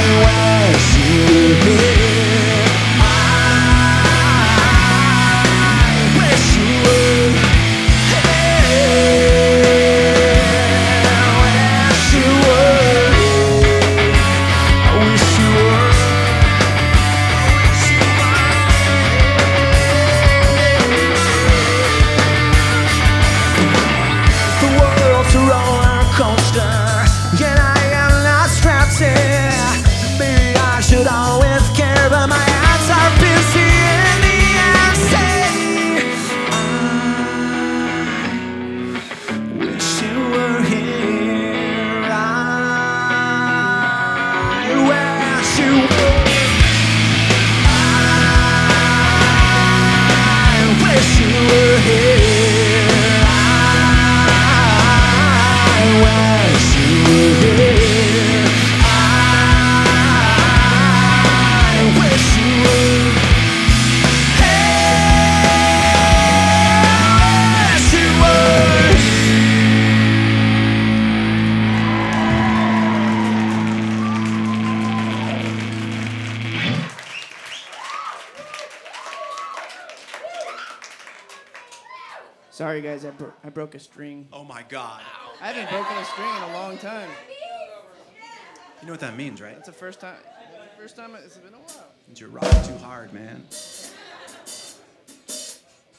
Sorry, guys, I broke a string. Oh my God. I haven't broken a string in a long time. You know what that means, right? That's the first time. First time it's been a while. It means you're rocking too hard, man.